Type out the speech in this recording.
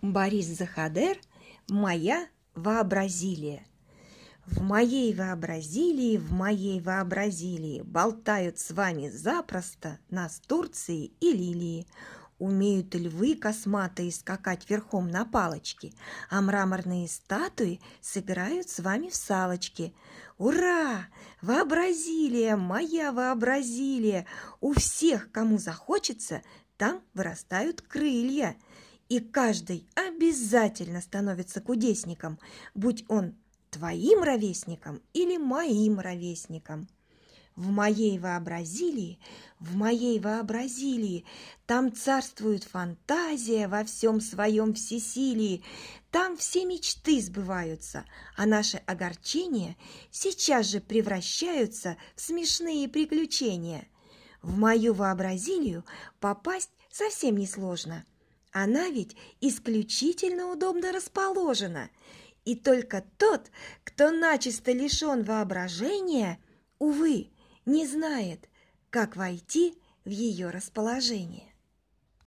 Борис Захадер «Моя вообразилие». В моей вообразилии болтают с вами запросто настурции и лилии. Умеют львы косматые скакать верхом на палочке, а мраморные статуи собирают с вами в салочки. Ура! Вообразилие, моя вообразилие! У всех, кому захочется, там вырастают крылья. И каждый обязательно становится кудесником, будь он твоим ровесником или моим ровесником. В моей вообразилии, там царствует фантазия во всем своем всесилии, там все мечты сбываются, а наши огорчения сейчас же превращаются в смешные приключения. В мою вообразилию попасть совсем несложно. Она ведь исключительно удобно расположена. И только тот, кто начисто лишен воображения, увы, не знает, как войти в ее расположение.